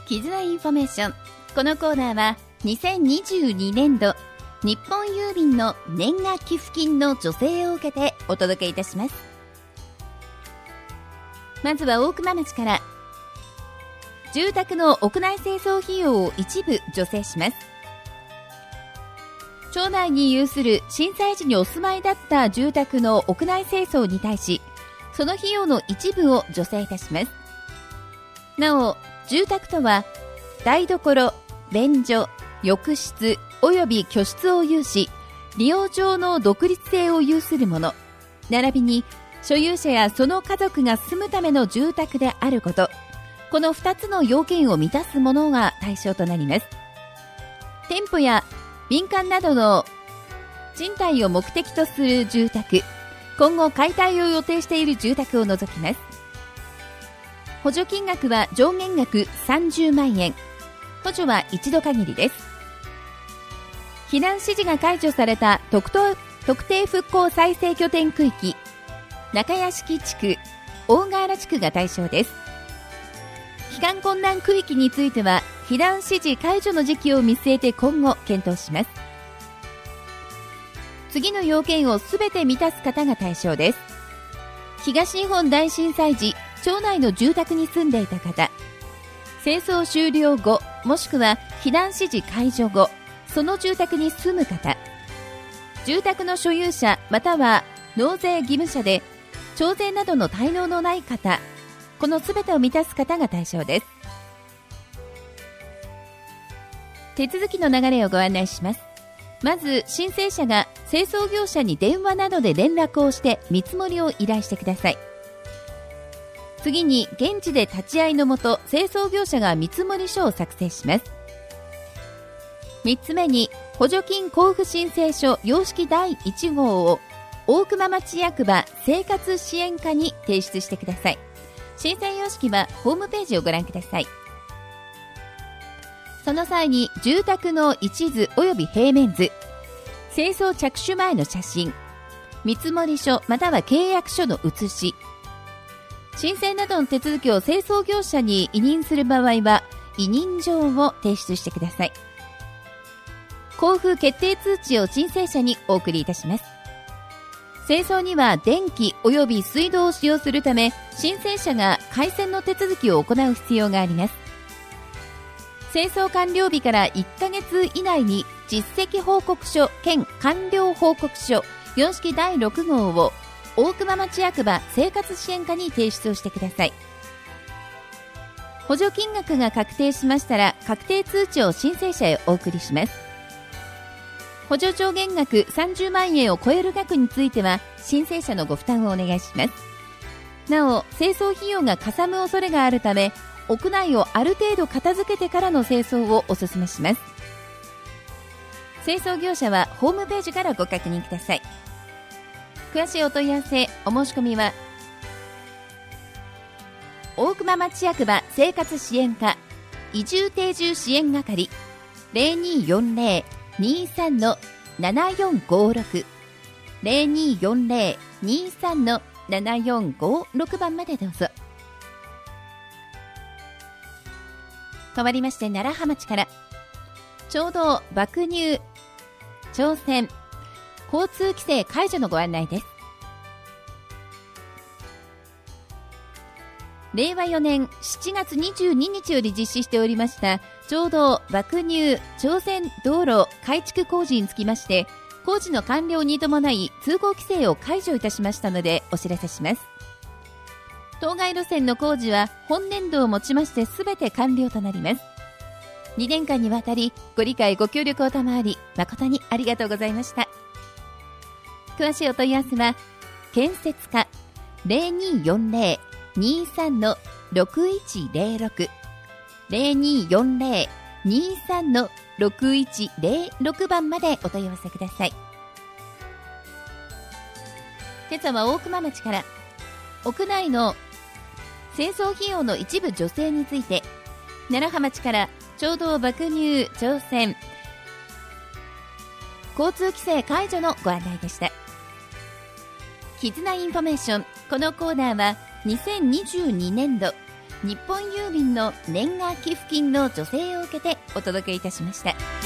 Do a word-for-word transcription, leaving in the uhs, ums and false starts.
絆インフォメーション。このコーナーはにせんにじゅうにねんど日本郵便の年賀寄付金の助成を受けてお届けいたします。まずは大熊町から、住宅の屋内清掃費用を一部助成します。町内に有する震災時にお住まいだった住宅の屋内清掃に対し、その費用の一部を助成いたします。なお、住宅とは台所、便所、浴室および居室を有し、利用上の独立性を有するもの、並びに所有者やその家族が住むための住宅であること、このふたつの要件を満たすものが対象となります。店舗や民間などの賃貸を目的とする住宅、今後解体を予定している住宅を除きます。補助金額は上限額さんじゅうまんえん、補助は一度限りです。避難指示が解除された特定、特定復興再生拠点区域、中屋敷地区、大河原地区が対象です。帰還困難区域については、避難指示解除の時期を見据えて今後検討します。次の要件をすべて満たす方が対象です。東日本大震災時、町内の住宅に住んでいた方、清掃終了後、もしくは避難指示解除後、その住宅に住む方、住宅の所有者または納税義務者で徴税などの滞納のない方、このすべてを満たす方が対象です。手続きの流れをご案内します。まず申請者が清掃業者に電話などで連絡をして見積もりを依頼してください。次に現地で立ち会いのもと清掃業者が見積もり書を作成します。みっつめに補助金交付申請書様式だいいち号を大熊町役場生活支援課に提出してください。申請様式はホームページをご覧ください。その際に住宅の一図及び平面図、清掃着手前の写真、見積もり書または契約書の写し、申請などの手続きを清掃業者に委任する場合は委任状を提出してください。交付決定通知を申請者にお送りいたします。清掃には電気及び水道を使用するため、申請者が回線の手続きを行う必要があります。清掃完了日からいっかげつ以内に実績報告書兼完了報告書様式だいろく号を大熊町役場生活支援課に提出をしてください。補助金額が確定しましたら確定通知を申請者へお送りします。補助上限額さんじゅうまんえんを超える額については申請者のご負担をお願いします。なお、清掃費用がかさむ恐れがあるため、屋内をある程度片付けてからの清掃をお勧めします。清掃業者はホームページからご確認ください。詳しいお問い合わせ、お申し込みは大熊町役場生活支援課移住定住支援係 ゼロにーよんゼロ にーさん ななよんごろく ゼロにーよんゼロ にーさん ななよんごろく 番までどうぞ。変わりまして楢葉町から、ちょうど爆乳挑戦交通規制解除のご案内です。れいわよねんしちがつにじゅうににちより実施しておりました町道爆乳挑戦道路改築工事につきまして、工事の完了に伴い通行規制を解除いたしましたのでお知らせします。当該路線の工事は本年度をもちましてすべて完了となります。にねんかんにわたりご理解ご協力を賜り誠にありがとうございました。詳しいお問い合わせは建設課 ゼロにーよんゼロ にーさん ろくいちゼロろく ゼロにーよんゼロ にーさん ろくいちゼロろく 番までお問い合わせください。今朝は大熊町から、屋内の清掃費用の一部助成について、楢葉町から町道爆乳挑戦交通規制解除のご案内でした。絆インフォメーション。このコーナーはにせんにじゅうにねんど日本郵便の年賀寄付金の助成を受けてお届けいたしました。